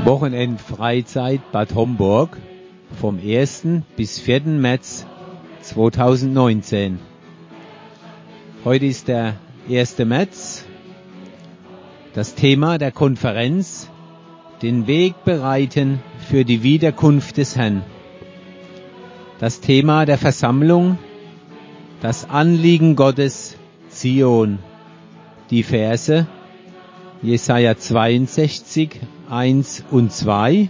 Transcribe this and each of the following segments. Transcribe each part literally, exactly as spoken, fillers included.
Wochenendfreizeit Bad Homburg vom ersten bis vierten März zweitausendneunzehn. Heute ist der erste März. Das Thema der Konferenz: den Weg bereiten für die Wiederkunft des Herrn. Das Thema der Versammlung: das Anliegen Gottes, Zion. Die Verse: Jesaja zweiundsechzig, eins und zwei,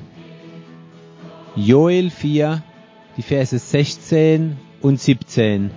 Joel vier, die Verse sechzehn und siebzehn.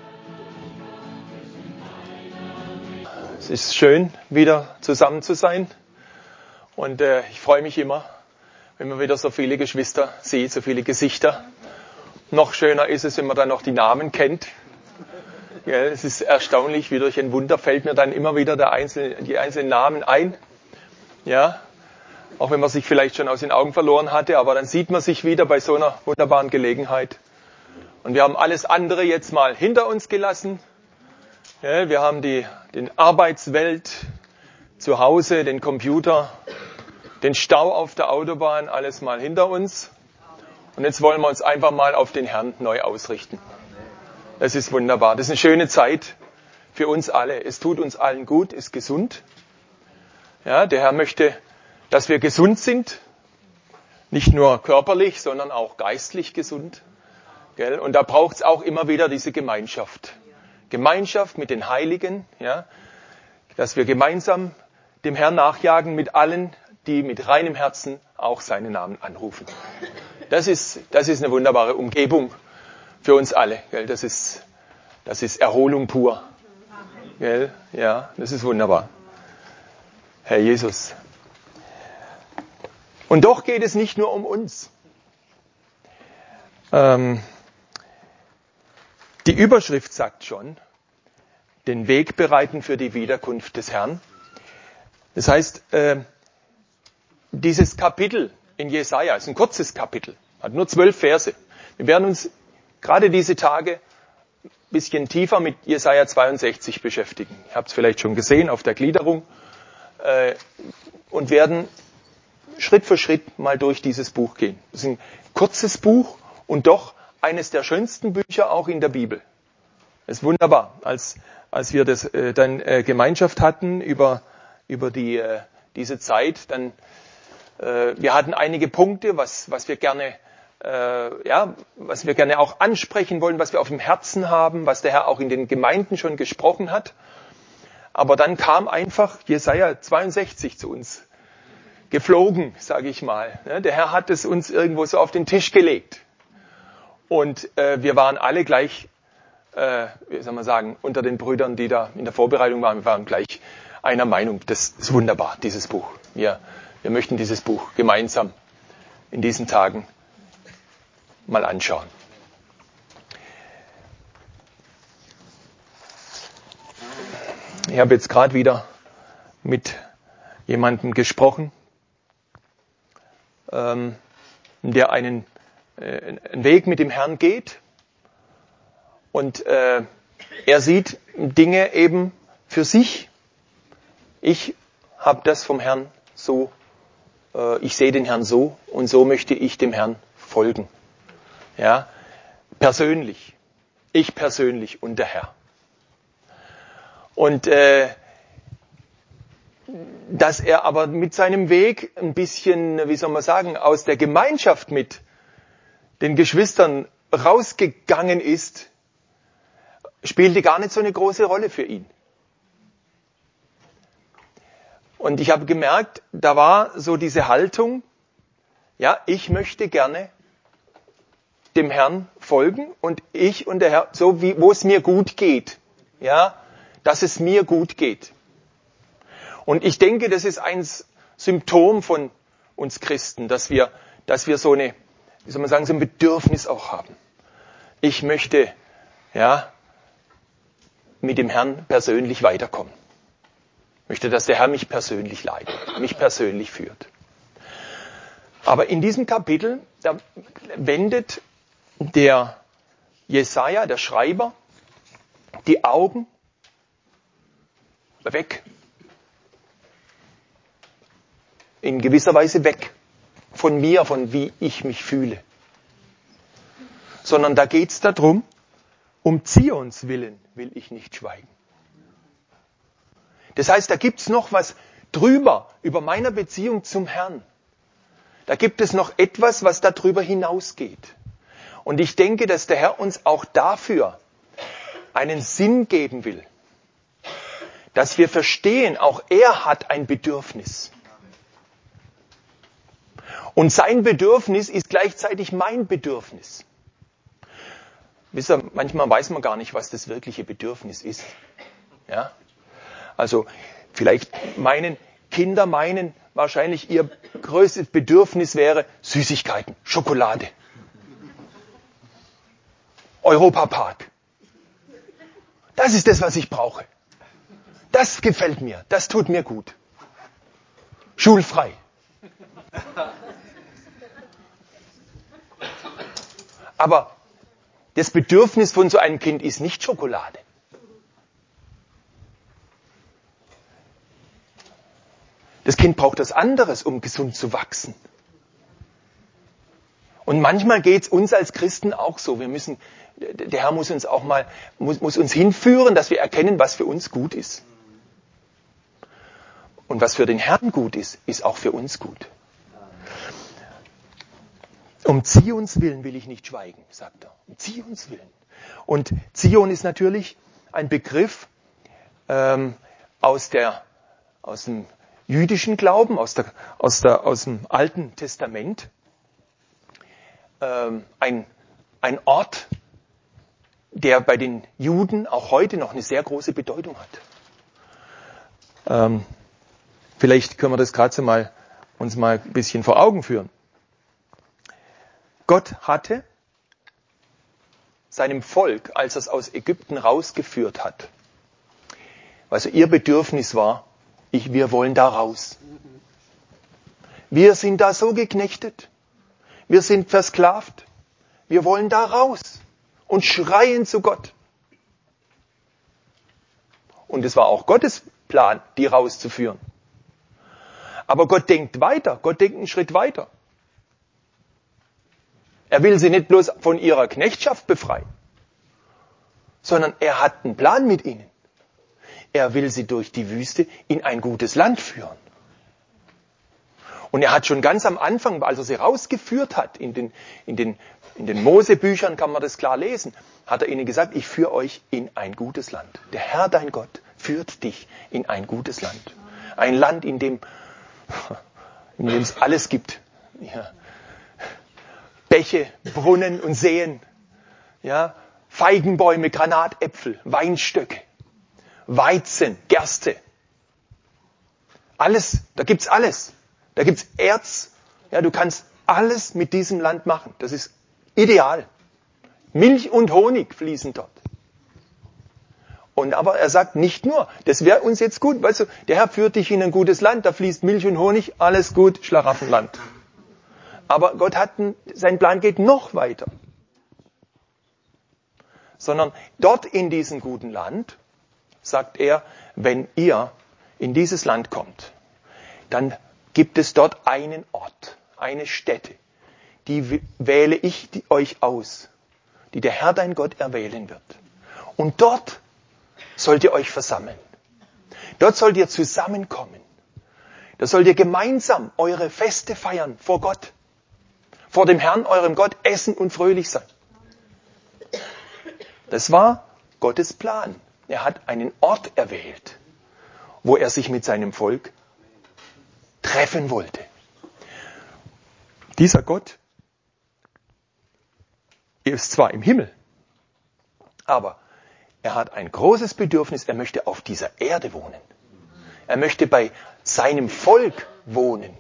Es ist schön, wieder zusammen zu sein. Und äh, ich freue mich immer, wenn man wieder so viele Geschwister sieht, so viele Gesichter. Noch schöner ist es, wenn man dann noch die Namen kennt. Ja, es ist erstaunlich, wie durch ein Wunder fällt mir dann immer wieder der einzelne, die einzelnen Namen ein. Ja, auch wenn man sich vielleicht schon aus den Augen verloren hatte, aber dann sieht man sich wieder bei so einer wunderbaren Gelegenheit. Und wir haben alles andere jetzt mal hinter uns gelassen. Ja, wir haben die den Arbeitswelt zu Hause, den Computer, den Stau auf der Autobahn, alles mal hinter uns. Und jetzt wollen wir uns einfach mal auf den Herrn neu ausrichten. Das ist wunderbar. Das ist eine schöne Zeit für uns alle. Es tut uns allen gut, ist gesund. Ja, der Herr möchte, dass wir gesund sind. Nicht nur körperlich, sondern auch geistlich gesund. Gell? Und da braucht es auch immer wieder diese Gemeinschaft. Gemeinschaft mit den Heiligen, ja, dass wir gemeinsam dem Herrn nachjagen mit allen, die mit reinem Herzen auch seinen Namen anrufen. Das ist, das ist eine wunderbare Umgebung für uns alle. Gell? Das ist, das ist Erholung pur. Gell? Ja, das ist wunderbar. Herr Jesus. Und doch geht es nicht nur um uns. Ähm, die Überschrift sagt schon, den Weg bereiten für die Wiederkunft des Herrn. Das heißt, äh, dieses Kapitel in Jesaja ist ein kurzes Kapitel, hat nur zwölf Verse. Wir werden uns gerade diese Tage ein bisschen tiefer mit Jesaja zweiundsechzig beschäftigen. Ihr habt es vielleicht schon gesehen auf der Gliederung. Äh, und werden Schritt für Schritt mal durch dieses Buch gehen. Es ist ein kurzes Buch und doch eines der schönsten Bücher auch in der Bibel. Es ist wunderbar. Als, als wir das äh, dann äh, Gemeinschaft hatten über, über die, äh, diese Zeit, dann äh, wir hatten einige Punkte, was, was wir gerne Äh, ja, was wir gerne auch ansprechen wollen, was wir auf dem Herzen haben, was der Herr auch in den Gemeinden schon gesprochen hat. Aber dann kam einfach Jesaja zweiundsechzig zu uns geflogen, sage ich mal. Der Herr hat es uns irgendwo so auf den Tisch gelegt. Und äh, wir waren alle gleich, äh, wie soll man sagen, unter den Brüdern, die da in der Vorbereitung waren, wir waren gleich einer Meinung. Das ist wunderbar, dieses Buch. Wir, wir möchten dieses Buch gemeinsam in diesen Tagen mal anschauen. Ich habe jetzt gerade wieder mit jemandem gesprochen, ähm, der einen, äh, einen Weg mit dem Herrn geht. Und äh, er sieht Dinge eben für sich. Ich habe das vom Herrn so, äh, ich sehe den Herrn so und so möchte ich dem Herrn folgen. Ja, persönlich. Ich persönlich und der Herr. Und äh, dass er aber mit seinem Weg ein bisschen, wie soll man sagen, aus der Gemeinschaft mit den Geschwistern rausgegangen ist, spielte gar nicht so eine große Rolle für ihn. Und ich habe gemerkt, da war so diese Haltung, ja, ich möchte gerne dem Herrn folgen und ich und der Herr, so wie, wo es mir gut geht, ja, dass es mir gut geht. Und ich denke, das ist ein Symptom von uns Christen, dass wir, dass wir so eine, wie soll man sagen, so ein Bedürfnis auch haben. Ich möchte, ja, mit dem Herrn persönlich weiterkommen. Ich möchte, dass der Herr mich persönlich leitet, mich persönlich führt. Aber in diesem Kapitel, da wendet der Jesaja, der Schreiber, die Augen weg. In gewisser Weise weg von mir, von wie ich mich fühle. Sondern da geht es darum, um Zions willen will ich nicht schweigen. Das heißt, da gibt es noch was drüber, über meiner Beziehung zum Herrn. Da gibt es noch etwas, was darüber hinausgeht. Und ich denke, dass der Herr uns auch dafür einen Sinn geben will. Dass wir verstehen, auch er hat ein Bedürfnis. Und sein Bedürfnis ist gleichzeitig mein Bedürfnis. Wisst ihr, manchmal weiß man gar nicht, was das wirkliche Bedürfnis ist. Ja? Also vielleicht meinen Kinder meinen wahrscheinlich, ihr größtes Bedürfnis wäre Süßigkeiten, Schokolade, Europapark. Das ist das, was ich brauche. Das gefällt mir, das tut mir gut. Schulfrei. Aber das Bedürfnis von so einem Kind ist nicht Schokolade. Das Kind braucht etwas anderes, um gesund zu wachsen. Und manchmal geht es uns als Christen auch so. Wir müssen, der Herr muss uns auch mal, muss, muss uns hinführen, dass wir erkennen, was für uns gut ist. Und was für den Herrn gut ist, ist auch für uns gut. Um Zions willen will ich nicht schweigen, sagt er. Um Zions willen. Und Zion ist natürlich ein Begriff ähm, aus, der, aus dem jüdischen Glauben, aus, der, aus, der, aus dem Alten Testament. Ähm, ein, ein Ort, der bei den Juden auch heute noch eine sehr große Bedeutung hat. Ähm, vielleicht können wir das gerade so mal, uns mal ein bisschen vor Augen führen. Gott hatte seinem Volk, als er es aus Ägypten rausgeführt hat, also ihr Bedürfnis war, ich, wir wollen da raus. Wir sind da so geknechtet. Wir sind versklavt. Wir wollen da raus und schreien zu Gott. Und es war auch Gottes Plan, die rauszuführen. Aber Gott denkt weiter. Gott denkt einen Schritt weiter. Er will sie nicht bloß von ihrer Knechtschaft befreien, sondern er hat einen Plan mit ihnen. Er will sie durch die Wüste in ein gutes Land führen. Und er hat schon ganz am Anfang, als er sie rausgeführt hat, in den, in den, in den Mosebüchern kann man das klar lesen, hat er ihnen gesagt, ich führe euch in ein gutes Land. Der Herr, dein Gott, führt dich in ein gutes Land. Ein Land, in dem, in dem es alles gibt. Ja. Bäche, Brunnen und Seen, ja, Feigenbäume, Granatäpfel, Weinstöcke, Weizen, Gerste. Alles, da gibt's alles. Da gibt's Erz. Ja, du kannst alles mit diesem Land machen. Das ist ideal. Milch und Honig fließen dort. Und aber er sagt nicht nur, das wäre uns jetzt gut, weißt du, der Herr führt dich in ein gutes Land, da fließt Milch und Honig, alles gut, Schlaraffenland. Aber Gott hat, einen, sein Plan geht noch weiter. Sondern dort in diesem guten Land, sagt er, wenn ihr in dieses Land kommt, dann gibt es dort einen Ort, eine Stätte, die wähle ich die euch aus, die der Herr dein Gott erwählen wird. Und dort sollt ihr euch versammeln. Dort sollt ihr zusammenkommen. Da sollt ihr gemeinsam eure Feste feiern vor Gott. Vor dem Herrn, eurem Gott, essen und fröhlich sein. Das war Gottes Plan. Er hat einen Ort erwählt, wo er sich mit seinem Volk treffen wollte. Dieser Gott ist zwar im Himmel, aber er hat ein großes Bedürfnis, er möchte auf dieser Erde wohnen. Er möchte bei seinem Volk wohnen.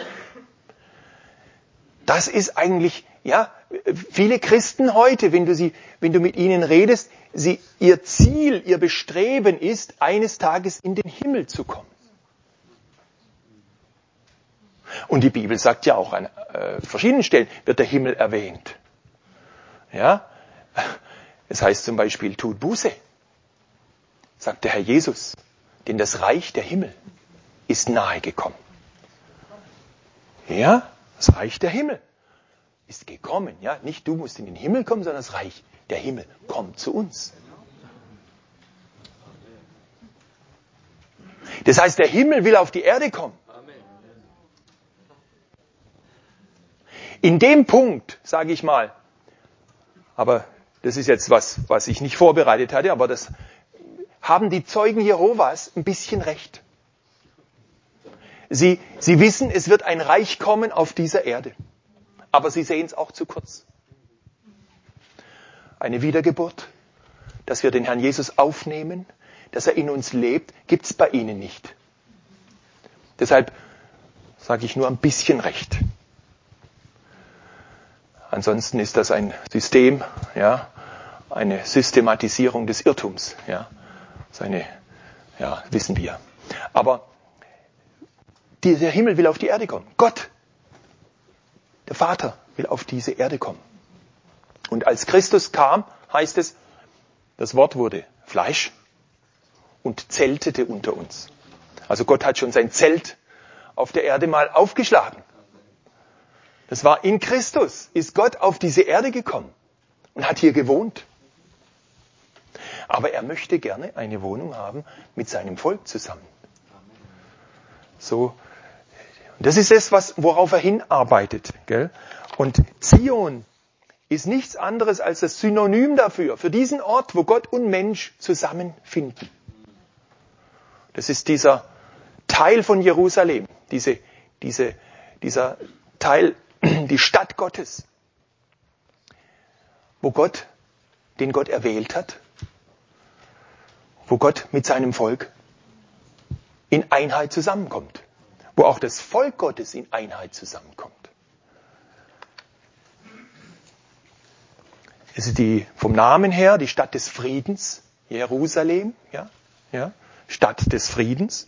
Das ist eigentlich, ja, viele Christen heute, wenn du sie, wenn du mit ihnen redest, sie, ihr Ziel, ihr Bestreben ist, eines Tages in den Himmel zu kommen. Und die Bibel sagt ja auch an äh, verschiedenen Stellen, wird der Himmel erwähnt. Ja, es heißt zum Beispiel, tut Buße, sagt der Herr Jesus, denn das Reich der Himmel ist nahe gekommen. Ja, Das Reich der Himmel ist gekommen. Ja, nicht du musst in den Himmel kommen, sondern das Reich der Himmel kommt zu uns. Das heißt, der Himmel will auf die Erde kommen. In dem Punkt, sage ich mal, aber das ist jetzt was, was ich nicht vorbereitet hatte, aber das haben die Zeugen Jehovas ein bisschen recht. Sie, sie wissen, es wird ein Reich kommen auf dieser Erde. Aber sie sehen es auch zu kurz. Eine Wiedergeburt, dass wir den Herrn Jesus aufnehmen, dass er in uns lebt, gibt es bei ihnen nicht. Deshalb sage ich nur ein bisschen recht. Ansonsten ist das ein System, ja, eine Systematisierung des Irrtums, ja, seine, ja, wissen wir. Aber die, der Himmel will auf die Erde kommen. Gott, der Vater, will auf diese Erde kommen. Und als Christus kam, heißt es, das Wort wurde Fleisch und zeltete unter uns. Also Gott hat schon sein Zelt auf der Erde mal aufgeschlagen. Das war in Christus, ist Gott auf diese Erde gekommen und hat hier gewohnt. Aber er möchte gerne eine Wohnung haben mit seinem Volk zusammen. So, das ist es, was, worauf er hinarbeitet. Gell? Und Zion ist nichts anderes als das Synonym dafür, für diesen Ort, wo Gott und Mensch zusammenfinden. Das ist dieser Teil von Jerusalem, diese, diese, dieser Teil, die Stadt Gottes, wo Gott, den Gott erwählt hat, wo Gott mit seinem Volk in Einheit zusammenkommt, wo auch das Volk Gottes in Einheit zusammenkommt. Es ist die, vom Namen her die Stadt des Friedens, Jerusalem, ja, ja, Stadt des Friedens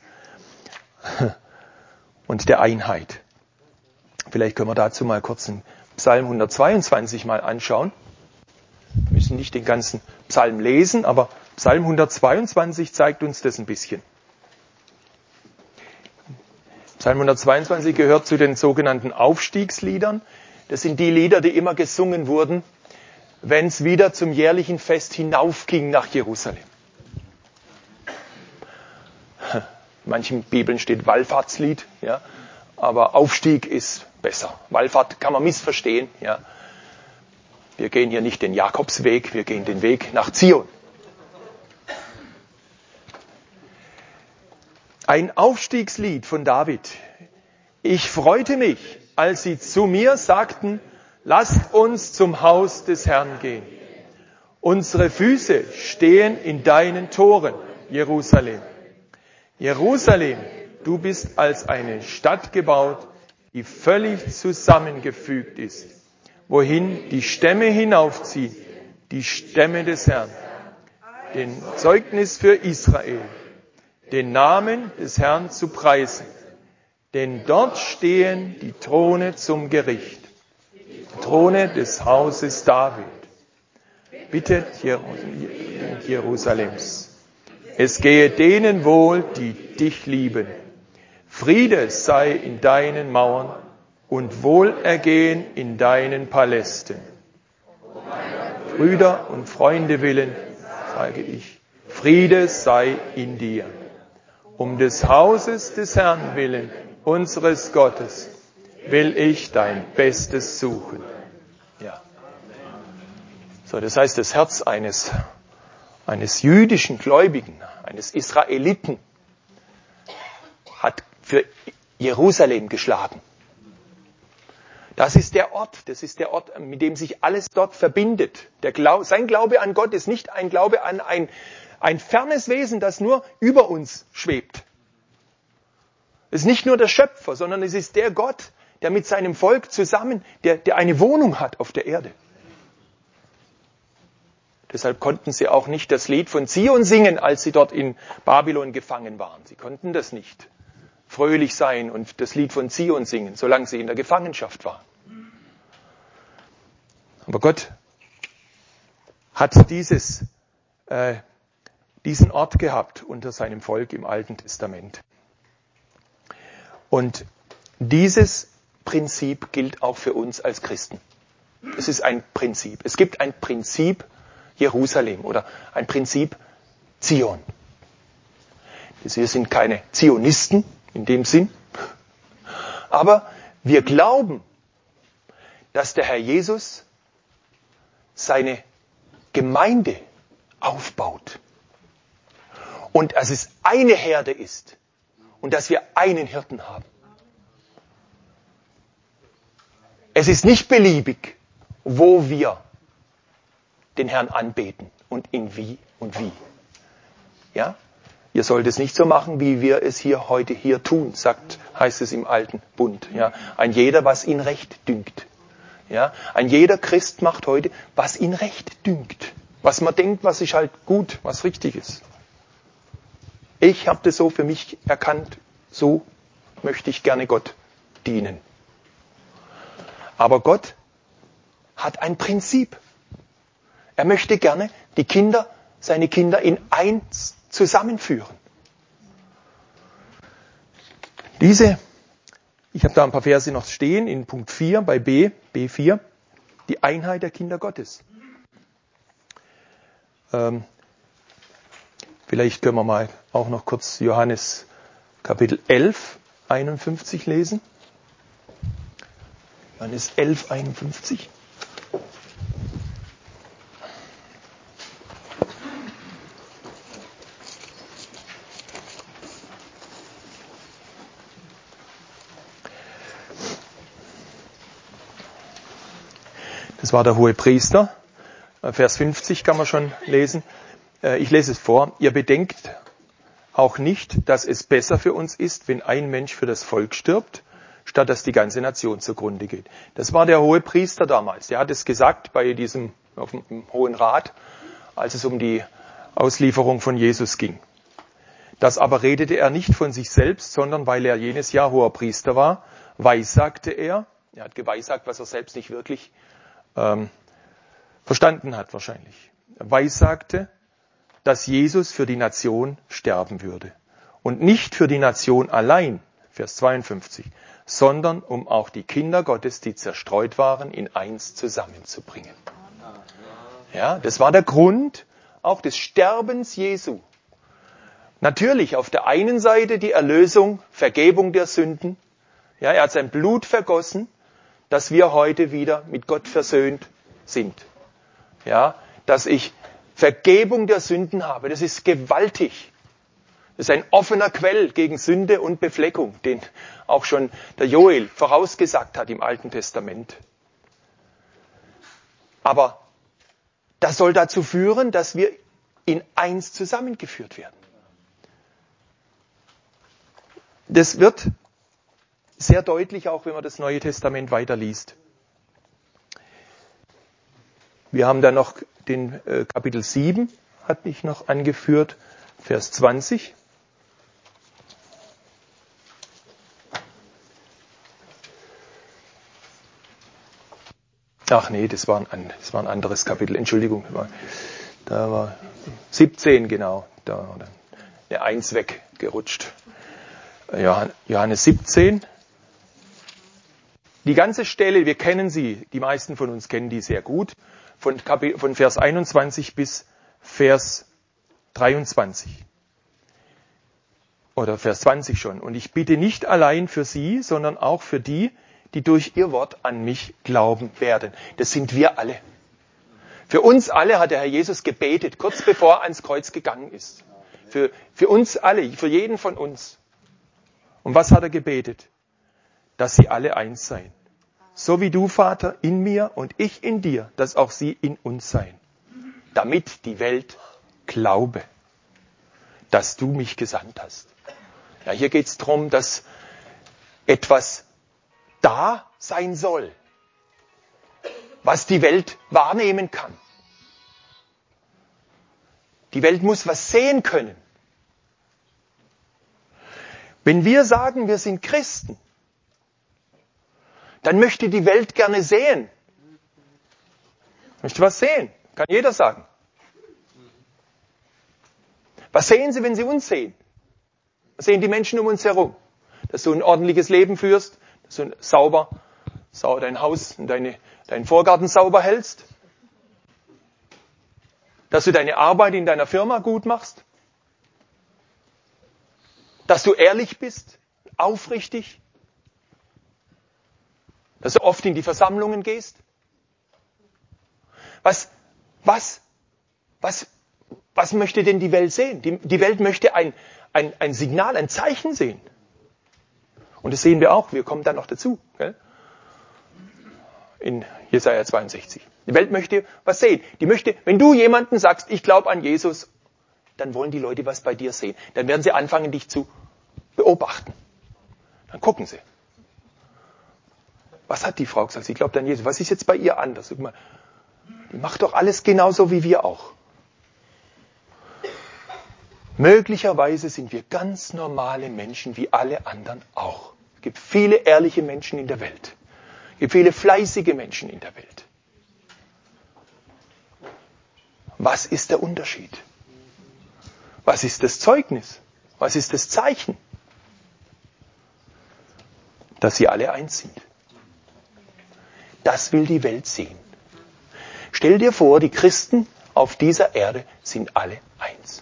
und der Einheit. Vielleicht können wir dazu mal kurz den Psalm hundertzweiundzwanzig mal anschauen. Wir müssen nicht den ganzen Psalm lesen, aber Psalm hundertzweiundzwanzig zeigt uns das ein bisschen. Psalm hundertzweiundzwanzig gehört zu den sogenannten Aufstiegsliedern. Das sind die Lieder, die immer gesungen wurden, wenn es wieder zum jährlichen Fest hinaufging nach Jerusalem. In manchen Bibeln steht Wallfahrtslied, ja, aber Aufstieg ist besser. Wallfahrt kann man missverstehen. Ja. Wir gehen hier nicht den Jakobsweg, wir gehen den Weg nach Zion. Ein Aufstiegslied von David. Ich freute mich, als sie zu mir sagten, lasst uns zum Haus des Herrn gehen. Unsere Füße stehen in deinen Toren, Jerusalem. Jerusalem, du bist als eine Stadt gebaut, die völlig zusammengefügt ist, wohin die Stämme hinaufziehen, die Stämme des Herrn, den Zeugnis für Israel, den Namen des Herrn zu preisen. Denn dort stehen die Throne zum Gericht, die Throne des Hauses David. Bittet Jerusalems. Es gehe denen wohl, die dich lieben. Friede sei in deinen Mauern und Wohlergehen in deinen Palästen. Brüder und Freunde willen, sage ich, Friede sei in dir. Um des Hauses des Herrn willen, unseres Gottes, will ich dein Bestes suchen. Ja. So, das heißt, das Herz eines, eines jüdischen Gläubigen, eines Israeliten, hat für Jerusalem geschlagen. Das ist der Ort, das ist der Ort, mit dem sich alles dort verbindet. Der Glaube, sein Glaube an Gott ist nicht ein Glaube an ein, ein fernes Wesen, das nur über uns schwebt. Es ist nicht nur der Schöpfer, sondern es ist der Gott, der mit seinem Volk zusammen, der, der eine Wohnung hat auf der Erde. Deshalb konnten sie auch nicht das Lied von Zion singen, als sie dort in Babylon gefangen waren. Sie konnten das nicht. Fröhlich sein und das Lied von Zion singen, solange sie in der Gefangenschaft waren. Aber Gott hat dieses, äh, diesen Ort gehabt unter seinem Volk im Alten Testament. Und dieses Prinzip gilt auch für uns als Christen. Es ist ein Prinzip. Es gibt ein Prinzip Jerusalem oder ein Prinzip Zion. Wir sind keine Zionisten in dem Sinn, aber wir glauben, dass der Herr Jesus seine Gemeinde aufbaut und dass es eine Herde ist und dass wir einen Hirten haben. Es ist nicht beliebig, wo wir den Herrn anbeten und in wie und wie. Ja? Ihr sollt es nicht so machen, wie wir es hier heute hier tun, sagt, heißt es im alten Bund. Ja? Ein jeder, was ihn recht dünkt. Ja? Ein jeder Christ macht heute, was ihn recht dünkt. Was man denkt, was ist halt gut, was richtig ist. Ich habe das so für mich erkannt, so möchte ich gerne Gott dienen. Aber Gott hat ein Prinzip. Er möchte gerne die Kinder, seine Kinder in eins zusammenführen. Diese, ich habe da ein paar Verse noch stehen, in Punkt vier, bei B, B vier, die Einheit der Kinder Gottes. Ähm, vielleicht können wir mal auch noch kurz Johannes Kapitel elf, einundfünfzig lesen. Johannes elf, einundfünfzig. Das war der Hohepriester. Vers fünfzig kann man schon lesen. Ich lese es vor. Ihr bedenkt auch nicht, dass es besser für uns ist, wenn ein Mensch für das Volk stirbt, statt dass die ganze Nation zugrunde geht. Das war der Hohepriester damals. Der hat es gesagt bei diesem auf dem Hohen Rat, als es um die Auslieferung von Jesus ging. Das aber redete er nicht von sich selbst, sondern weil er jenes Jahr Hohepriester war, weissagte er. Er hat geweissagt, was er selbst nicht wirklich ähm, verstanden hat wahrscheinlich. Er weissagte, dass Jesus für die Nation sterben würde. Und nicht für die Nation allein, Vers zweiundfünfzig, sondern um auch die Kinder Gottes, die zerstreut waren, in eins zusammenzubringen. Ja, das war der Grund auch des Sterbens Jesu. Natürlich auf der einen Seite die Erlösung, Vergebung der Sünden. Ja, er hat sein Blut vergossen, dass wir heute wieder mit Gott versöhnt sind. Ja, dass ich Vergebung der Sünden habe, das ist gewaltig. Das ist ein offener Quell gegen Sünde und Befleckung, den auch schon der Joel vorausgesagt hat im Alten Testament. Aber das soll dazu führen, dass wir in eins zusammengeführt werden. Das wird sehr deutlich, auch wenn man das Neue Testament weiterliest. Wir haben dann noch den äh, Kapitel sieben, hatte ich noch angeführt, Vers zwanzig. Ach nee, das war ein, das war ein anderes Kapitel, Entschuldigung. Da war siebzehn, genau, da war dann eine Eins weggerutscht. Johannes siebzehn. Die ganze Stelle, wir kennen sie, die meisten von uns kennen die sehr gut, von, Kapitel, von Vers einundzwanzig bis Vers dreiundzwanzig. Oder Vers zwanzig schon. Und ich bitte nicht allein für sie, sondern auch für die, die durch ihr Wort an mich glauben werden. Das sind wir alle. Für uns alle hat der Herr Jesus gebetet, kurz bevor er ans Kreuz gegangen ist. Für, für uns alle, für jeden von uns. Und was hat er gebetet? Dass sie alle eins seien. So wie du, Vater, in mir und ich in dir, dass auch sie in uns seien. Damit die Welt glaube, dass du mich gesandt hast. Ja, hier geht es darum, dass etwas da sein soll, was die Welt wahrnehmen kann. Die Welt muss was sehen können. Wenn wir sagen, wir sind Christen, dann möchte die Welt gerne sehen. Möchte was sehen? Kann jeder sagen. Was sehen sie, wenn sie uns sehen? Was sehen die Menschen um uns herum? Dass du ein ordentliches Leben führst, dass du sauber sau dein Haus und deine, deinen Vorgarten sauber hältst, dass du deine Arbeit in deiner Firma gut machst, dass du ehrlich bist, aufrichtig, dass du oft in die Versammlungen gehst. Was, was, was, was möchte denn die Welt sehen? Die, die Welt möchte ein, ein, ein Signal, ein Zeichen sehen. Und das sehen wir auch, wir kommen dann noch dazu. Gell? In Jesaja zweiundsechzig. Die Welt möchte was sehen. Die möchte, wenn du jemandem sagst, ich glaube an Jesus, dann wollen die Leute was bei dir sehen. Dann werden sie anfangen, dich zu beobachten. Dann gucken sie. Was hat die Frau gesagt? Sie glaubt an Jesus. Was ist jetzt bei ihr anders? Guck mal, die macht doch alles genauso wie wir auch. Möglicherweise sind wir ganz normale Menschen wie alle anderen auch. Es gibt viele ehrliche Menschen in der Welt. Es gibt viele fleißige Menschen in der Welt. Was ist der Unterschied? Was ist das Zeugnis? Was ist das Zeichen? Dass sie alle eins sind. Das will die Welt sehen. Stell dir vor, die Christen auf dieser Erde sind alle eins.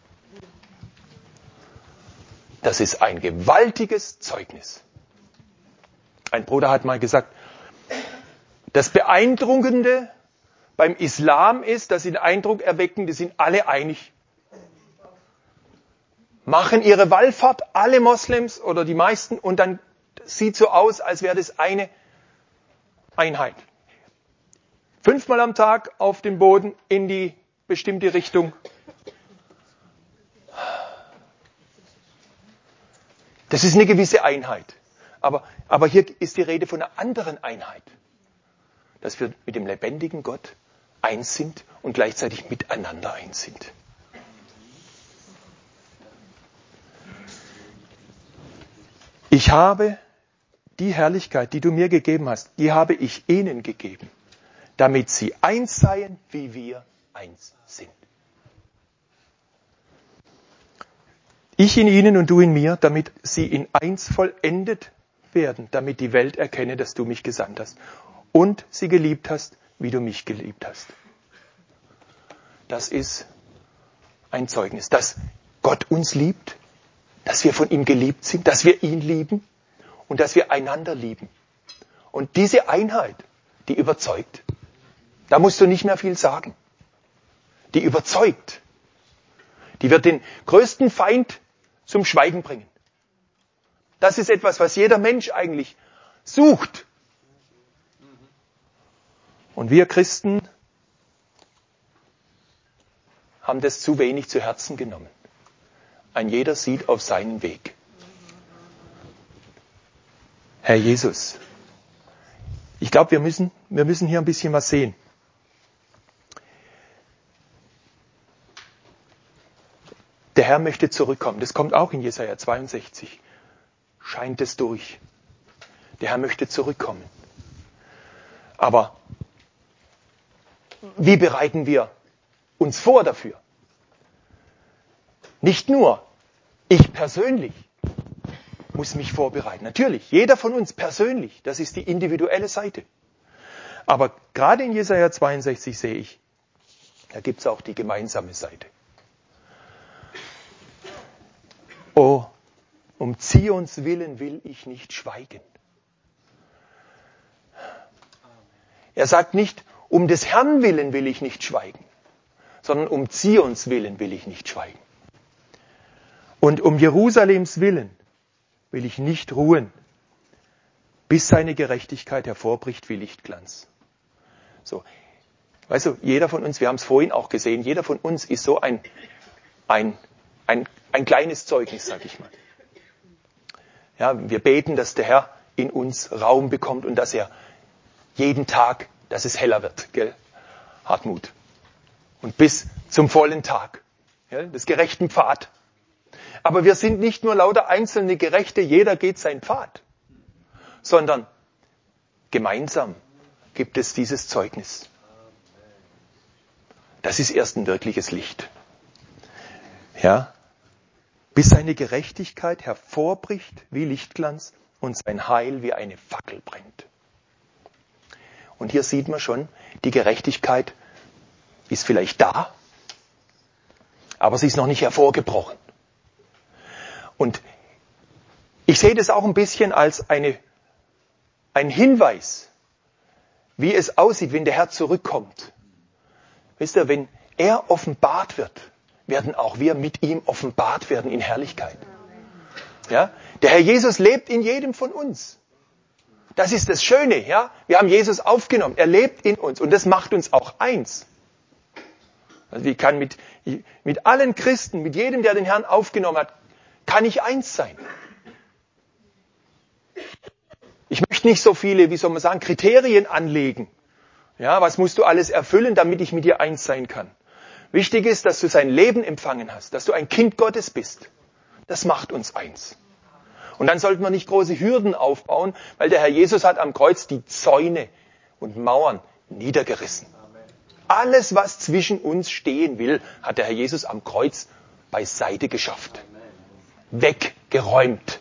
Das ist ein gewaltiges Zeugnis. Ein Bruder hat mal gesagt, das Beeindruckende beim Islam ist, dass sie den Eindruck erwecken, die sind alle einig. Machen ihre Wallfahrt alle Moslems oder die meisten und dann sieht so aus, als wäre das eine Einheit. Fünfmal am Tag auf dem Boden in die bestimmte Richtung. Das ist eine gewisse Einheit. Aber, aber hier ist die Rede von einer anderen Einheit. Dass wir mit dem lebendigen Gott eins sind und gleichzeitig miteinander eins sind. Ich habe die Herrlichkeit, die du mir gegeben hast, die habe ich ihnen gegeben, damit sie eins seien, wie wir eins sind. Ich in ihnen und du in mir, damit sie in eins vollendet werden, damit die Welt erkenne, dass du mich gesandt hast und sie geliebt hast, wie du mich geliebt hast. Das ist ein Zeugnis, dass Gott uns liebt, dass wir von ihm geliebt sind, dass wir ihn lieben und dass wir einander lieben. Und diese Einheit, die überzeugt. Da musst du nicht mehr viel sagen. Die überzeugt. Die wird den größten Feind zum Schweigen bringen. Das ist etwas, was jeder Mensch eigentlich sucht. Und wir Christen haben das zu wenig zu Herzen genommen. Ein jeder sieht auf seinen Weg. Herr Jesus, ich glaube, wir müssen, wir müssen hier ein bisschen was sehen. Der Herr möchte zurückkommen. Das kommt auch in Jesaja zweiundsechzig. Scheint es durch. Der Herr möchte zurückkommen. Aber wie bereiten wir uns vor dafür? Nicht nur ich persönlich muss mich vorbereiten. Natürlich, jeder von uns persönlich. Das ist die individuelle Seite. Aber gerade in Jesaja zweiundsechzig sehe ich, da gibt es auch die gemeinsame Seite. Oh, um Zions willen will ich nicht schweigen. Er sagt nicht, um des Herrn willen will ich nicht schweigen, sondern um Zions willen will ich nicht schweigen. Und um Jerusalems willen will ich nicht ruhen, bis seine Gerechtigkeit hervorbricht wie Lichtglanz. So, weißt du, jeder von uns, wir haben es vorhin auch gesehen, jeder von uns ist so ein, ein, ein, ein kleines Zeugnis, sag ich mal. Ja, wir beten, dass der Herr in uns Raum bekommt und dass er jeden Tag, dass es heller wird, gell? Hartmut. Und bis zum vollen Tag, gell? Des gerechten Pfad. Aber wir sind nicht nur lauter einzelne Gerechte, jeder geht seinen Pfad, sondern gemeinsam gibt es dieses Zeugnis. Das ist erst ein wirkliches Licht. Ja? Bis seine Gerechtigkeit hervorbricht wie Lichtglanz und sein Heil wie eine Fackel brennt. Und hier sieht man schon, die Gerechtigkeit ist vielleicht da, aber sie ist noch nicht hervorgebrochen. Und ich sehe das auch ein bisschen als eine, ein Hinweis, wie es aussieht, wenn der Herr zurückkommt. Wisst ihr, wenn er offenbart wird, werden auch wir mit ihm offenbart werden in Herrlichkeit. Ja? Der Herr Jesus lebt in jedem von uns. Das ist das Schöne, ja? Wir haben Jesus aufgenommen. Er lebt in uns und das macht uns auch eins. Also ich kann mit, mit allen Christen, mit jedem, der den Herrn aufgenommen hat, kann ich eins sein. Ich möchte nicht so viele, wie soll man sagen, Kriterien anlegen. Ja, was musst du alles erfüllen, damit ich mit dir eins sein kann? Wichtig ist, dass du sein Leben empfangen hast, dass du ein Kind Gottes bist. Das macht uns eins. Und dann sollten wir nicht große Hürden aufbauen, weil der Herr Jesus hat am Kreuz die Zäune und Mauern niedergerissen. Alles, was zwischen uns stehen will, hat der Herr Jesus am Kreuz beiseite geschafft. Weggeräumt.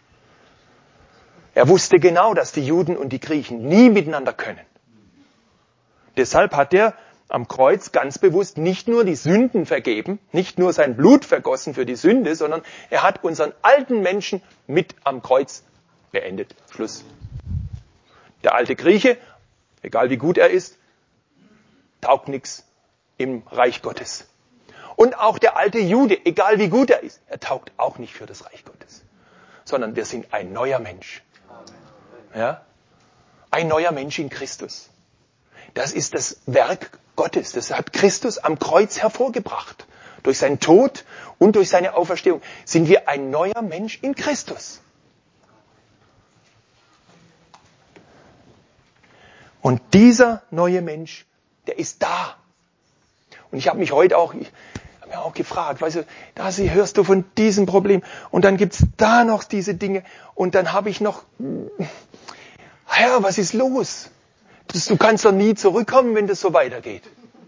Er wusste genau, dass die Juden und die Griechen nie miteinander können. Deshalb hat er am Kreuz ganz bewusst nicht nur die Sünden vergeben, nicht nur sein Blut vergossen für die Sünde, sondern er hat unseren alten Menschen mit am Kreuz beendet. Schluss. Der alte Grieche, egal wie gut er ist, taugt nichts im Reich Gottes. Und auch der alte Jude, egal wie gut er ist, er taugt auch nicht für das Reich Gottes. Sondern wir sind ein neuer Mensch. Ja? Ein neuer Mensch in Christus. Das ist das Werk Gottes. Das hat Christus am Kreuz hervorgebracht. Durch seinen Tod und durch seine Auferstehung sind wir ein neuer Mensch in Christus. Und dieser neue Mensch, der ist da. Und ich habe mich heute auch, ich habe mir auch gefragt, weißt du, da hörst du von diesem Problem und dann gibt's da noch diese Dinge und dann habe ich noch, Herr, was ist los? Du kannst doch nie zurückkommen, wenn das so weitergeht.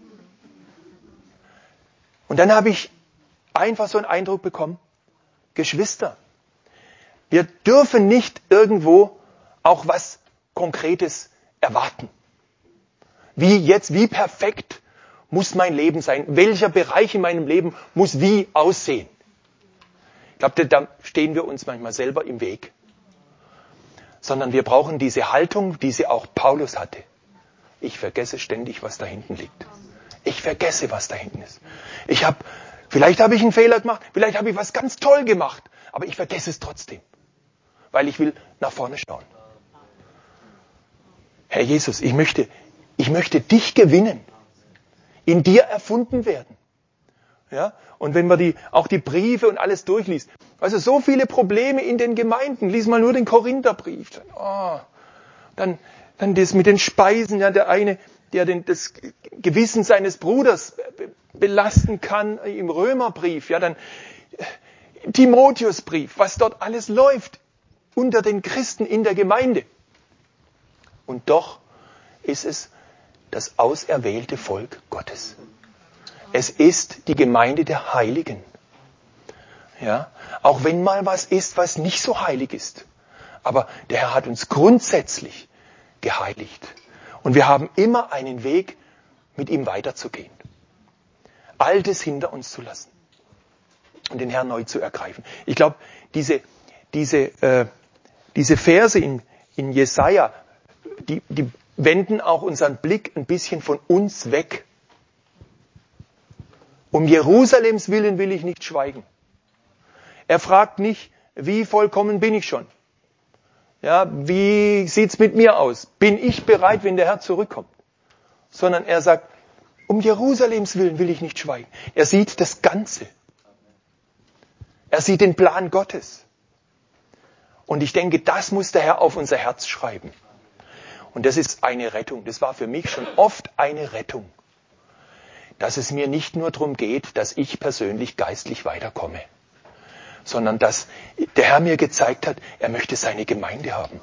Und dann habe ich einfach so einen Eindruck bekommen, Geschwister, wir dürfen nicht irgendwo auch was Konkretes erwarten. Wie jetzt, wie perfekt muss mein Leben sein? Welcher Bereich in meinem Leben muss wie aussehen? Ich glaube, da stehen wir uns manchmal selber im Weg. Sondern wir brauchen diese Haltung, die sie auch Paulus hatte. Ich vergesse ständig, was da hinten liegt. Ich vergesse, was da hinten ist. Ich habe, vielleicht habe ich einen Fehler gemacht, vielleicht habe ich was ganz toll gemacht, aber ich vergesse es trotzdem, weil ich will nach vorne schauen. Herr Jesus, ich möchte, ich möchte dich gewinnen, in dir erfunden werden. Ja? Und wenn man die, auch die Briefe und alles durchliest, also so viele Probleme in den Gemeinden, lies mal nur den Korintherbrief, dann, oh, dann Dann das mit den Speisen, ja, der eine, der den, das Gewissen seines Bruders belasten kann im Römerbrief, ja, dann im Timotheusbrief, was dort alles läuft unter den Christen in der Gemeinde. Und doch ist es das auserwählte Volk Gottes. Es ist die Gemeinde der Heiligen. Ja, auch wenn mal was ist, was nicht so heilig ist. Aber der Herr hat uns grundsätzlich geheiligt. Und wir haben immer einen Weg, mit ihm weiterzugehen. Altes hinter uns zu lassen und den Herrn neu zu ergreifen. Ich glaube, diese, diese, äh, diese Verse in, in Jesaja, die, die wenden auch unseren Blick ein bisschen von uns weg. Um Jerusalems willen will ich nicht schweigen. Er fragt nicht, wie vollkommen bin ich schon? Ja, wie sieht's mit mir aus? Bin ich bereit, wenn der Herr zurückkommt? Sondern er sagt, um Jerusalems willen will ich nicht schweigen. Er sieht das Ganze. Er sieht den Plan Gottes. Und ich denke, das muss der Herr auf unser Herz schreiben. Und das ist eine Rettung. Das war für mich schon oft eine Rettung. Dass es mir nicht nur darum geht, dass ich persönlich geistlich weiterkomme, sondern dass der Herr mir gezeigt hat, er möchte seine Gemeinde haben.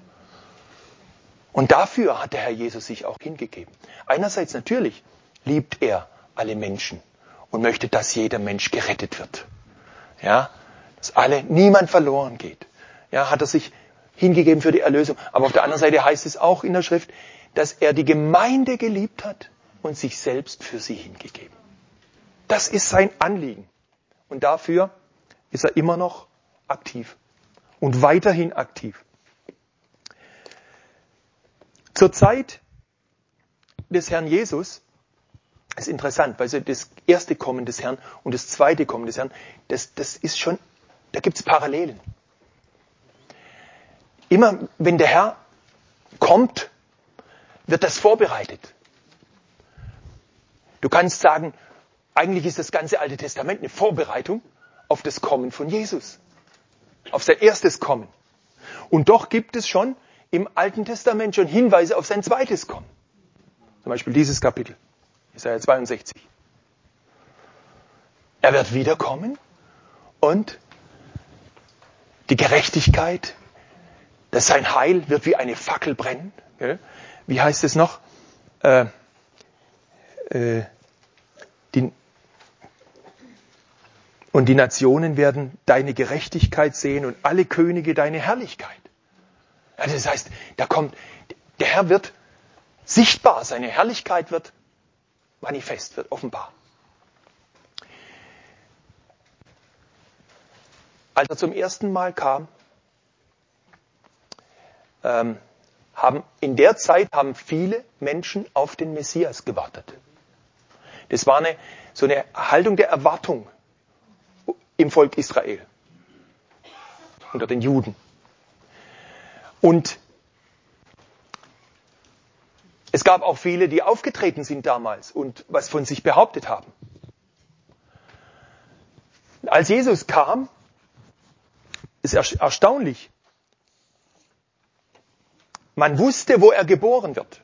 Und dafür hat der Herr Jesus sich auch hingegeben. Einerseits natürlich liebt er alle Menschen und möchte, dass jeder Mensch gerettet wird. Ja, dass alle, niemand verloren geht. Ja, hat er sich hingegeben für die Erlösung. Aber auf der anderen Seite heißt es auch in der Schrift, dass er die Gemeinde geliebt hat und sich selbst für sie hingegeben. Das ist sein Anliegen. Und dafür ist er immer noch aktiv und weiterhin aktiv. Zur Zeit des Herrn Jesus ist interessant, weil so das erste Kommen des Herrn und das zweite Kommen des Herrn, das, das ist schon, da gibt es Parallelen. Immer wenn der Herr kommt, wird das vorbereitet. Du kannst sagen, eigentlich ist das ganze Alte Testament eine Vorbereitung auf das Kommen von Jesus, auf sein erstes Kommen. Und doch gibt es schon im Alten Testament schon Hinweise auf sein zweites Kommen. Zum Beispiel dieses Kapitel, Jesaja zweiundsechzig. Er wird wiederkommen und die Gerechtigkeit, dass sein Heil wird wie eine Fackel brennen. Wie heißt es noch? Äh, äh, die, und die Nationen werden deine Gerechtigkeit sehen und alle Könige deine Herrlichkeit. Also das heißt, da kommt, der Herr wird sichtbar, seine Herrlichkeit wird manifest, wird offenbar. Als er zum ersten Mal kam, ähm, haben, in der Zeit haben viele Menschen auf den Messias gewartet. Das war eine, so eine Haltung der Erwartung im Volk Israel, unter den Juden. Und es gab auch viele, die aufgetreten sind damals und was von sich behauptet haben. Als Jesus kam, ist erstaunlich. Man wusste, wo er geboren wird.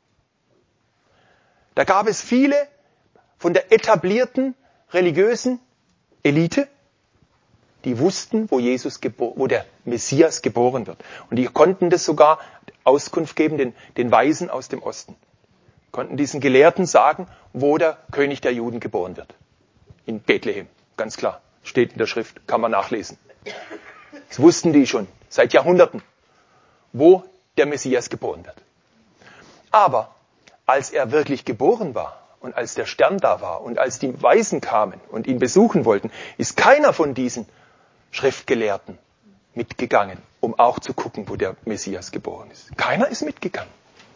Da gab es viele von der etablierten religiösen Elite, die wussten, wo Jesus, gebo- wo der Messias geboren wird. Und die konnten das sogar Auskunft geben, den, den Weisen aus dem Osten. Konnten diesen Gelehrten sagen, wo der König der Juden geboren wird. In Bethlehem, ganz klar. Steht in der Schrift, kann man nachlesen. Das wussten die schon seit Jahrhunderten, wo der Messias geboren wird. Aber als er wirklich geboren war und als der Stern da war und als die Weisen kamen und ihn besuchen wollten, ist keiner von diesen Schriftgelehrten mitgegangen, um auch zu gucken, wo der Messias geboren ist. Keiner ist mitgegangen.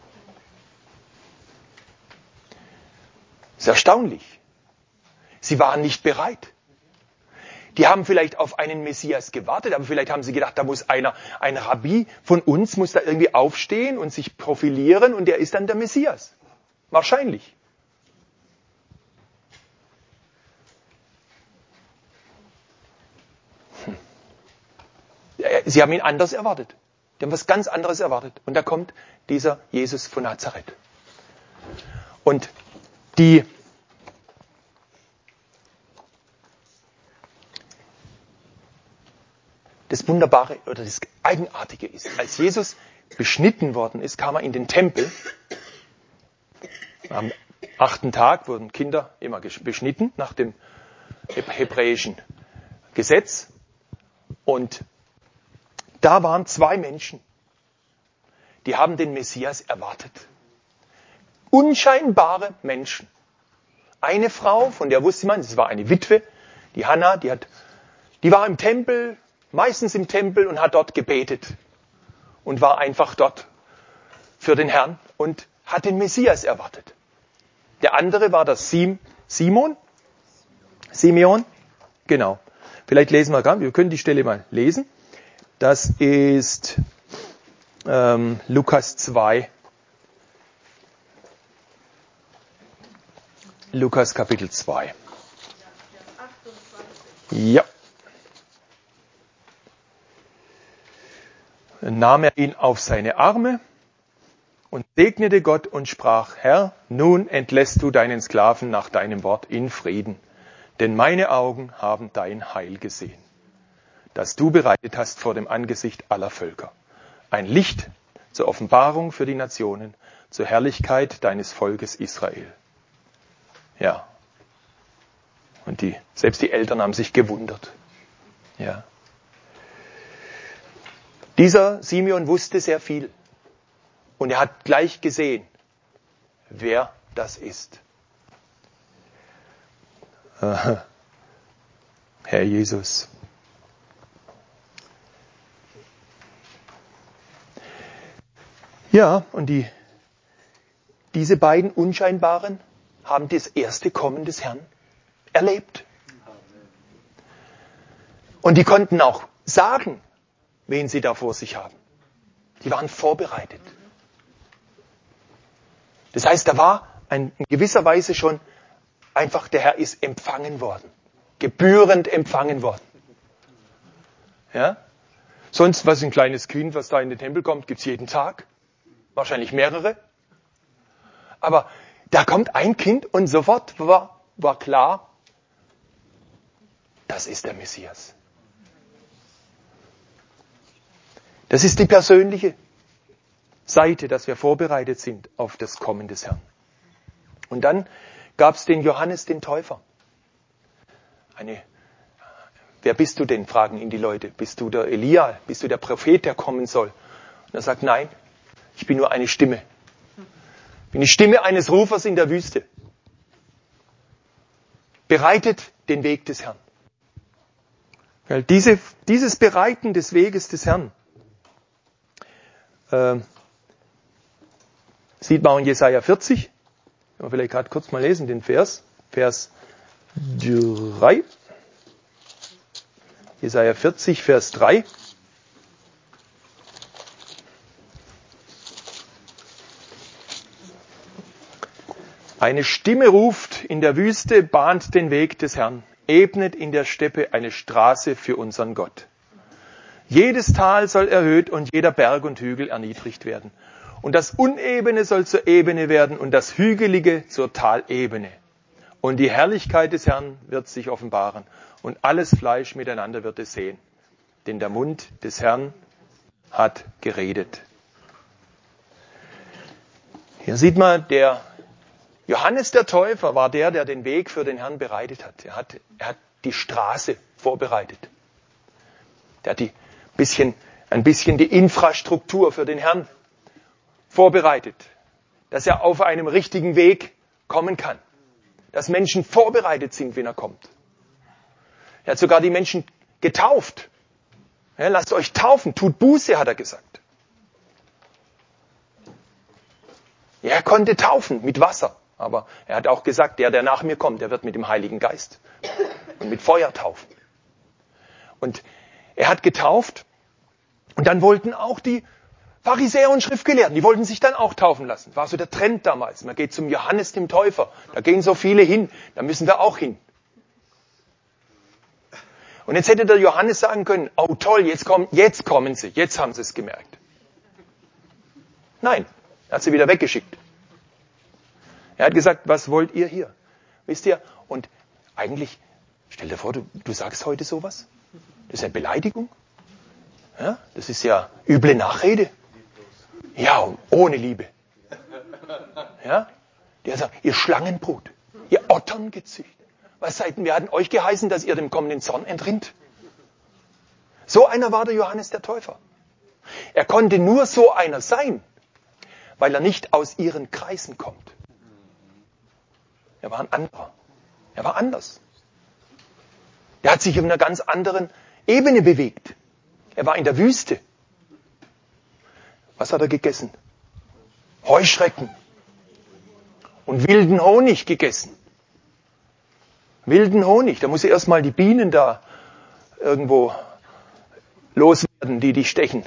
Das ist erstaunlich. Sie waren nicht bereit. Die haben vielleicht auf einen Messias gewartet, aber vielleicht haben sie gedacht, da muss einer, ein Rabbi von uns muss da irgendwie aufstehen und sich profilieren und der ist dann der Messias. Wahrscheinlich. Hm. Sie haben ihn anders erwartet. Die haben was ganz anderes erwartet. Und da kommt dieser Jesus von Nazareth. Und die Das Wunderbare oder das Eigenartige ist, als Jesus beschnitten worden ist, kam er in den Tempel. Am achten Tag wurden Kinder immer beschnitten nach dem hebräischen Gesetz. Und da waren zwei Menschen, die haben den Messias erwartet. Unscheinbare Menschen. Eine Frau, von der wusste man, es war eine Witwe, die Hannah, die hat, die war im Tempel, meistens im Tempel und hat dort gebetet und war einfach dort für den Herrn und hat den Messias erwartet. Der andere war das Sim, Simon, Simeon, genau. Vielleicht lesen wir gerade, wir können die Stelle mal lesen. Das ist ähm, Lukas zwei, Lukas Kapitel zwei. Ja. Dann nahm er ihn auf seine Arme und segnete Gott und sprach, Herr, nun entlässt du deinen Sklaven nach deinem Wort in Frieden, denn meine Augen haben dein Heil gesehen, das du bereitet hast vor dem Angesicht aller Völker. Ein Licht zur Offenbarung für die Nationen, zur Herrlichkeit deines Volkes Israel. Ja. Und die, selbst die Eltern haben sich gewundert. Ja. Dieser Simeon wusste sehr viel. Und er hat gleich gesehen, wer das ist. Aha. Herr Jesus. Ja, und die, diese beiden Unscheinbaren haben das erste Kommen des Herrn erlebt. Und die konnten auch sagen, wen sie da vor sich haben. Die waren vorbereitet. Das heißt, da war ein, in gewisser Weise schon einfach, der Herr ist empfangen worden. Gebührend empfangen worden. Ja? Sonst, was ein kleines Kind, was da in den Tempel kommt, gibt's jeden Tag. Wahrscheinlich mehrere. Aber da kommt ein Kind und sofort war, war klar, das ist der Messias. Das ist die persönliche Seite, dass wir vorbereitet sind auf das Kommen des Herrn. Und dann gab es den Johannes den Täufer. Eine, wer bist du denn, fragen ihn die Leute. Bist du der Elia? Bist du der Prophet, der kommen soll? Und er sagt, nein, ich bin nur eine Stimme. Ich bin die Stimme eines Rufers in der Wüste. Bereitet den Weg des Herrn. Weil diese, dieses Bereiten des Weges des Herrn äh, sieht man in Jesaja vierzig. Können wir vielleicht gerade kurz mal lesen, den Vers. Vers drei. Jesaja vierzig, Vers drei. Eine Stimme ruft in der Wüste, bahnt den Weg des Herrn, ebnet in der Steppe eine Straße für unseren Gott. Jedes Tal soll erhöht und jeder Berg und Hügel erniedrigt werden. Und das Unebene soll zur Ebene werden und das Hügelige zur Talebene. Und die Herrlichkeit des Herrn wird sich offenbaren und alles Fleisch miteinander wird es sehen. Denn der Mund des Herrn hat geredet. Hier sieht man, der Johannes der Täufer war der, der den Weg für den Herrn bereitet hat. Er hat, er hat die Straße vorbereitet. Der hat die bisschen, ein bisschen die Infrastruktur für den Herrn vorbereitet. Dass er auf einem richtigen Weg kommen kann. Dass Menschen vorbereitet sind, wenn er kommt. Er hat sogar die Menschen getauft. Ja, lasst euch taufen, tut Buße, hat er gesagt. Er konnte taufen mit Wasser. Aber er hat auch gesagt, der, der nach mir kommt, der wird mit dem Heiligen Geist und mit Feuer taufen. Und er hat getauft und dann wollten auch die Pharisäer und Schriftgelehrten, die wollten sich dann auch taufen lassen. War so der Trend damals. Man geht zum Johannes dem Täufer. Da gehen so viele hin. Da müssen wir auch hin. Und jetzt hätte der Johannes sagen können, oh toll, jetzt kommen, jetzt kommen sie. Jetzt haben sie es gemerkt. Nein, er hat sie wieder weggeschickt. Er hat gesagt, was wollt ihr hier? Wisst ihr? Und eigentlich, stell dir vor, du, du sagst heute sowas. Das ist eine Beleidigung. Ja, das ist ja üble Nachrede. Ja, und ohne Liebe. Ja, der sagt, ihr Schlangenbrut, ihr Otterngezücht. Was seid denn, wir hatten euch geheißen, dass ihr dem kommenden Zorn entrinnt. So einer war der Johannes der Täufer. Er konnte nur so einer sein, weil er nicht aus ihren Kreisen kommt. Er war ein anderer. Er war anders. Er hat sich auf einer ganz anderen Ebene bewegt. Er war in der Wüste. Was hat er gegessen? Heuschrecken. Und wilden Honig gegessen. Wilden Honig. Da muss er erstmal die Bienen da irgendwo loswerden, die dich stechen.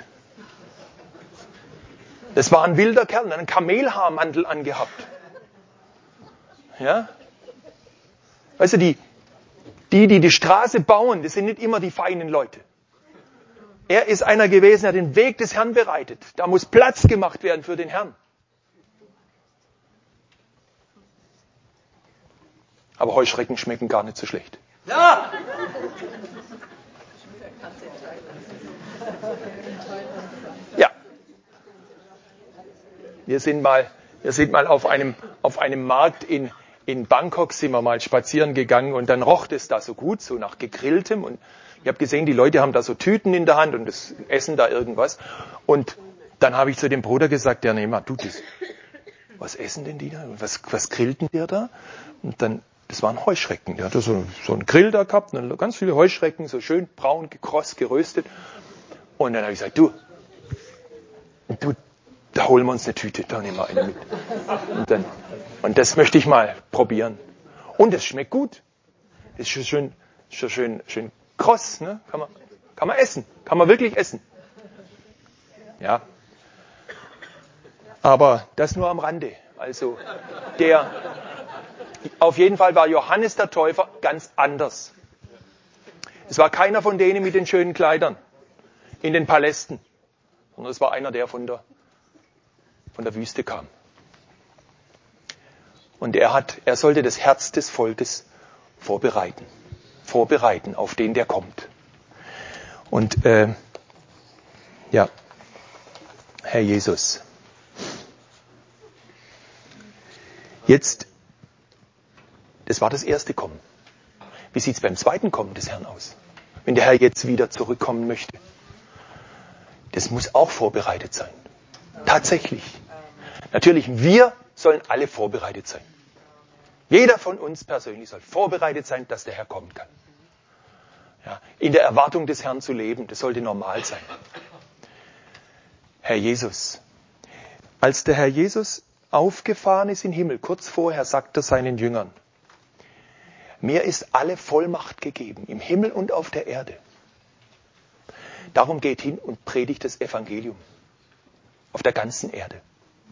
Das war ein wilder Kerl, der einen Kamelhaarmantel angehabt. Ja? Weißt du, die, die, die die Straße bauen, das sind nicht immer die feinen Leute. Er ist einer gewesen, der den Weg des Herrn bereitet. Da muss Platz gemacht werden für den Herrn. Aber Heuschrecken schmecken gar nicht so schlecht. Ja! Ja. Wir sind mal, wir sind mal auf einem, auf einem Markt in, in Bangkok, sind wir mal spazieren gegangen und dann roch es da so gut, so nach gegrilltem. Und ich habe gesehen, die Leute haben da so Tüten in der Hand und das essen da irgendwas. Und Dann habe ich zu dem Bruder gesagt, ja, nee, mal, du das. Was essen denn die da? Was, was grillten der da? Und dann, das waren Heuschrecken. Der hatte so, so einen Grill da gehabt, ganz viele Heuschrecken, so schön braun, gekross, geröstet. Und dann habe ich gesagt, du, du, da holen wir uns eine Tüte, da nehmen wir eine mit. Und, dann, und das möchte ich mal probieren. Und es schmeckt gut. Ist schon schön, schon schön, schön kross, ne? Kann man, kann man essen. Kann man wirklich essen. Ja. Aber das nur am Rande. Also der, auf jeden Fall war Johannes der Täufer ganz anders. Es war keiner von denen mit den schönen Kleidern in den Palästen, sondern es war einer, der von der, von der Wüste kam. Und er hat, er sollte das Herz des Volkes vorbereiten, vorbereiten auf den, der kommt. Und äh, ja, Herr Jesus. Jetzt, das war das erste Kommen. Wie sieht es beim zweiten Kommen des Herrn aus? Wenn der Herr jetzt wieder zurückkommen möchte. Das muss auch vorbereitet sein. Tatsächlich. Natürlich, wir sollen alle vorbereitet sein. Jeder von uns persönlich soll vorbereitet sein, dass der Herr kommen kann. Ja, in der Erwartung des Herrn zu leben, das sollte normal sein. Herr Jesus. Als der Herr Jesus aufgefahren ist in den Himmel, kurz vorher sagt er seinen Jüngern, mir ist alle Vollmacht gegeben, im Himmel und auf der Erde. Darum geht hin und predigt das Evangelium auf der ganzen Erde.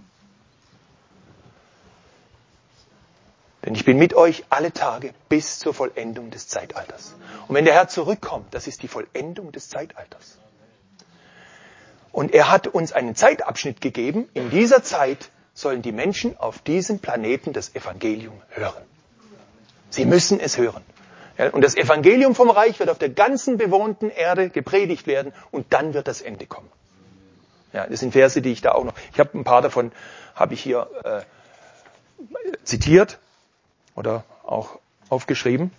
Denn ich bin mit euch alle Tage bis zur Vollendung des Zeitalters. Und wenn der Herr zurückkommt, das ist die Vollendung des Zeitalters. Und er hat uns einen Zeitabschnitt gegeben. In dieser Zeit sollen die Menschen auf diesem Planeten das Evangelium hören. Sie müssen es hören. Ja, und das Evangelium vom Reich wird auf der ganzen bewohnten Erde gepredigt werden und dann wird das Ende kommen. Ja, das sind Verse, die ich da auch noch, ich habe ein paar davon, habe ich hier äh, zitiert oder auch aufgeschrieben.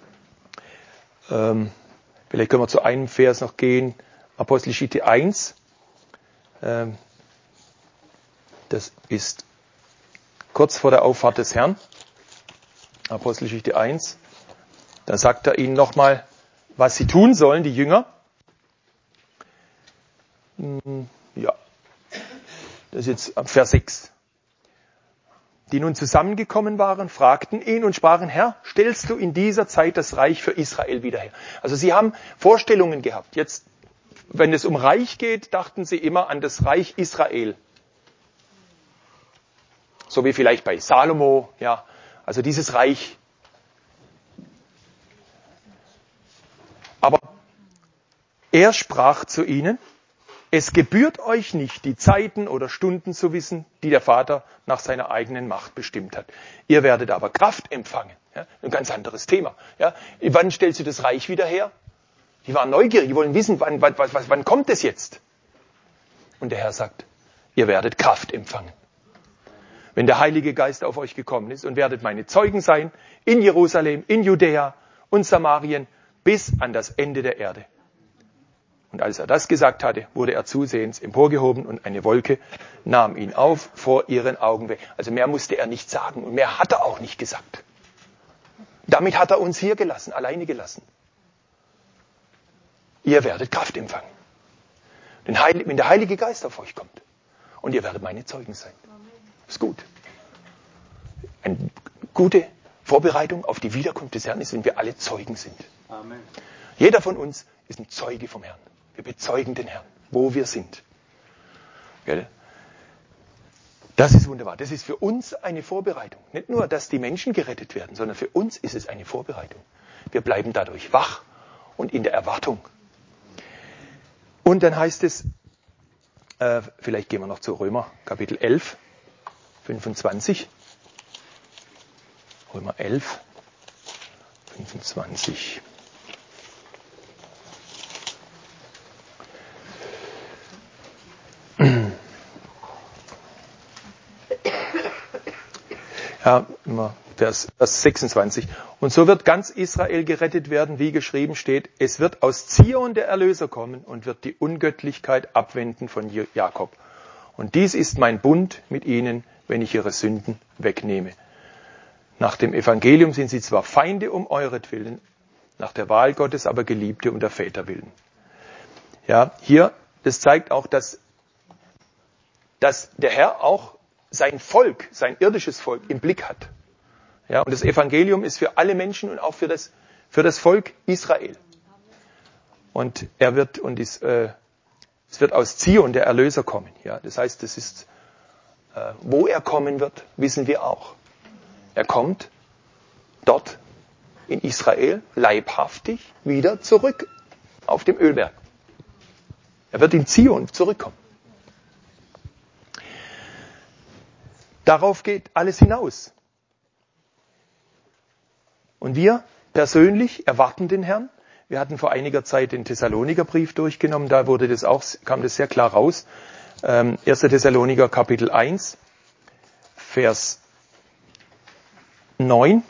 Ähm, vielleicht können wir zu einem Vers noch gehen, Apostelgeschichte eins. Ähm, das ist kurz vor der Auffahrt des Herrn. Apostelgeschichte eins. Da sagt er ihnen nochmal, was sie tun sollen, die Jünger. Ja, das ist jetzt ab Vers sechs. Die nun zusammengekommen waren, fragten ihn und sprachen, Herr, stellst du in dieser Zeit das Reich für Israel wieder her? Also sie haben Vorstellungen gehabt. Jetzt, wenn es um Reich geht, dachten sie immer an das Reich Israel. So wie vielleicht bei Salomo, ja, also dieses Reich. Aber er sprach zu ihnen, es gebührt euch nicht, die Zeiten oder Stunden zu wissen, die der Vater nach seiner eigenen Macht bestimmt hat. Ihr werdet aber Kraft empfangen. Ja, ein ganz anderes Thema. Ja, wann stellst du das Reich wieder her? Die waren neugierig, die wollen wissen, wann, wann, wann, wann kommt es jetzt? Und der Herr sagt, ihr werdet Kraft empfangen. Wenn der Heilige Geist auf euch gekommen ist und werdet meine Zeugen sein in Jerusalem, in Judäa und Samarien bis an das Ende der Erde. Und als er das gesagt hatte, wurde er zusehends emporgehoben und eine Wolke nahm ihn auf vor ihren Augen weg. Also mehr musste er nicht sagen und mehr hat er auch nicht gesagt. Damit hat er uns hier gelassen, alleine gelassen. Ihr werdet Kraft empfangen. Denn Heil, wenn der Heilige Geist auf euch kommt und ihr werdet meine Zeugen sein. Ist gut. Eine gute Vorbereitung auf die Wiederkunft des Herrn ist, wenn wir alle Zeugen sind. Amen. Jeder von uns ist ein Zeuge vom Herrn. Wir bezeugen den Herrn, wo wir sind. Das ist wunderbar. Das ist für uns eine Vorbereitung. Nicht nur, dass die Menschen gerettet werden, sondern für uns ist es eine Vorbereitung. Wir bleiben dadurch wach und in der Erwartung. Und dann heißt es, äh, vielleicht gehen wir noch zu Römer, Kapitel elf, fünfundzwanzig. Römer elf, fünfundzwanzig. Ja, Vers, Vers sechsundzwanzig. Und so wird ganz Israel gerettet werden, wie geschrieben steht, es wird aus Zion der Erlöser kommen und wird die Ungöttlichkeit abwenden von Jakob. Und dies ist mein Bund mit ihnen, wenn ich ihre Sünden wegnehme. Nach dem Evangelium sind sie zwar Feinde um euretwillen, nach der Wahl Gottes aber Geliebte um der Väter willen. Ja, hier, das zeigt auch, dass, dass der Herr auch sein Volk, sein irdisches Volk im Blick hat. Ja, und das Evangelium ist für alle Menschen und auch für das, für das Volk Israel. Und er wird, und ist, äh, es wird aus Zion der Erlöser kommen. Ja, das heißt, das ist, äh, wo er kommen wird, wissen wir auch. Er kommt dort in Israel leibhaftig wieder zurück auf dem Ölberg. Er wird in Zion zurückkommen. Darauf geht alles hinaus. Und wir persönlich erwarten den Herrn. Wir hatten vor einiger Zeit den Thessalonikerbrief durchgenommen, da wurde das auch, kam das sehr klar raus. Ähm, erster Thessaloniker Kapitel eins, Vers neun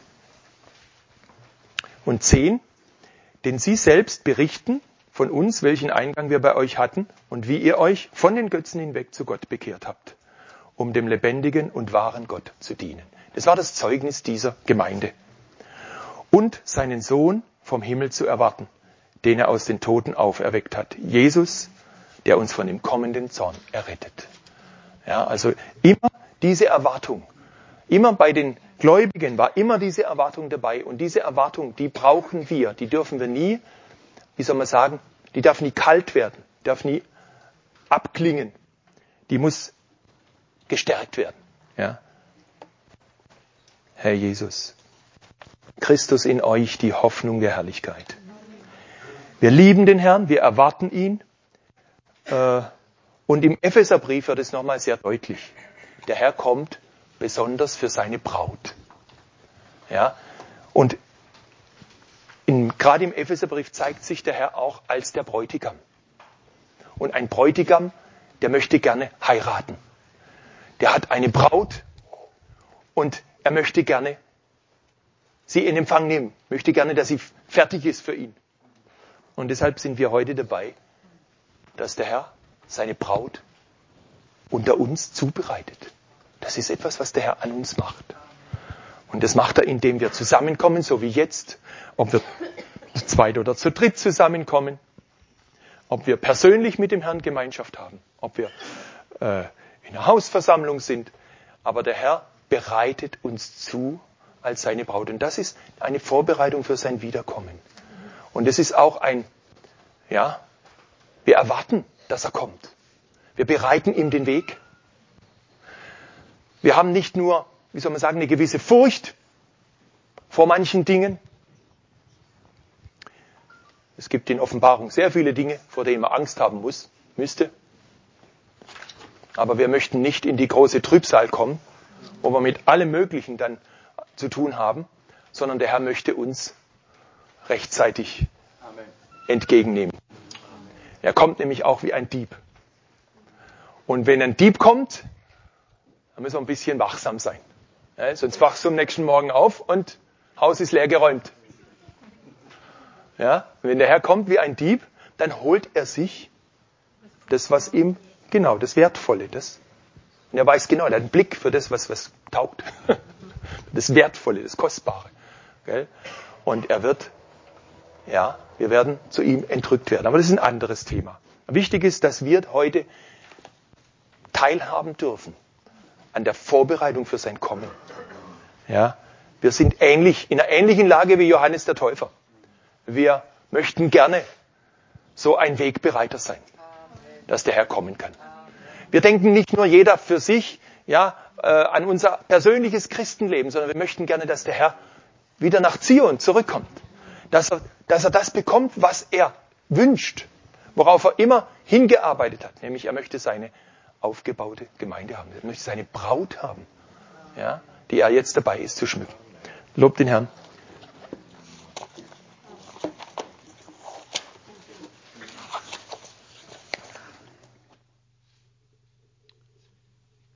und zehn. Denn sie selbst berichten von uns, welchen Eingang wir bei euch hatten und wie ihr euch von den Götzen hinweg zu Gott bekehrt habt, um dem lebendigen und wahren Gott zu dienen. Das war das Zeugnis dieser Gemeinde. Und seinen Sohn vom Himmel zu erwarten, den er aus den Toten auferweckt hat. Jesus, der uns von dem kommenden Zorn errettet. Ja, also immer diese Erwartung. Immer bei den Gläubigen war immer diese Erwartung dabei. Und diese Erwartung, die brauchen wir. Die dürfen wir nie, wie soll man sagen, die darf nie kalt werden, darf nie abklingen. Die muss gestärkt werden. Ja. Herr Jesus, Christus in euch, die Hoffnung der Herrlichkeit. Wir lieben den Herrn, wir erwarten ihn. Und im Epheserbrief wird es nochmal sehr deutlich. Der Herr kommt besonders für seine Braut. Ja? Und in, gerade im Epheserbrief zeigt sich der Herr auch als der Bräutigam. Und ein Bräutigam, der möchte gerne heiraten. Der hat eine Braut und er möchte gerne sie in Empfang nehmen, möchte gerne, dass sie fertig ist für ihn. Und deshalb sind wir heute dabei, dass der Herr seine Braut unter uns zubereitet. Das ist etwas, was der Herr an uns macht. Und das macht er, indem wir zusammenkommen, so wie jetzt, ob wir zu zweit oder zu dritt zusammenkommen, ob wir persönlich mit dem Herrn Gemeinschaft haben, ob wir äh, in einer Hausversammlung sind. Aber der Herr bereitet uns zu als seine Braut. Und das ist eine Vorbereitung für sein Wiederkommen. Und es ist auch ein, ja, wir erwarten, dass er kommt. Wir bereiten ihm den Weg. Wir haben nicht nur, wie soll man sagen, eine gewisse Furcht vor manchen Dingen. Es gibt in Offenbarung sehr viele Dinge, vor denen man Angst haben muss, müsste. Aber wir möchten nicht in die große Trübsal kommen, wo wir mit allem Möglichen dann zu tun haben, sondern der Herr möchte uns rechtzeitig Amen. entgegennehmen. Amen. Er kommt nämlich auch wie ein Dieb. Und wenn ein Dieb kommt, dann müssen wir ein bisschen wachsam sein. Ja, sonst wachst du am nächsten Morgen auf und Haus ist leer geräumt. Ja, wenn der Herr kommt wie ein Dieb, dann holt er sich das, was ihm, genau, das Wertvolle, das. Und er weiß genau, er hat einen Blick für das, was, was taugt. Das Wertvolle, das Kostbare. Gell? Und er wird, ja, wir werden zu ihm entrückt werden. Aber das ist ein anderes Thema. Wichtig ist, dass wir heute teilhaben dürfen an der Vorbereitung für sein Kommen. Ja, wir sind ähnlich, in einer ähnlichen Lage wie Johannes der Täufer. Wir möchten gerne so ein Wegbereiter sein, dass der Herr kommen kann. Wir denken nicht nur jeder für sich, ja, äh, an unser persönliches Christenleben, sondern wir möchten gerne, dass der Herr wieder nach Zion zurückkommt. Dass er, dass er das bekommt, was er wünscht, worauf er immer hingearbeitet hat. Nämlich er möchte seine aufgebaute Gemeinde haben. Er möchte seine Braut haben, ja, die er jetzt dabei ist zu schmücken. Lob den Herrn.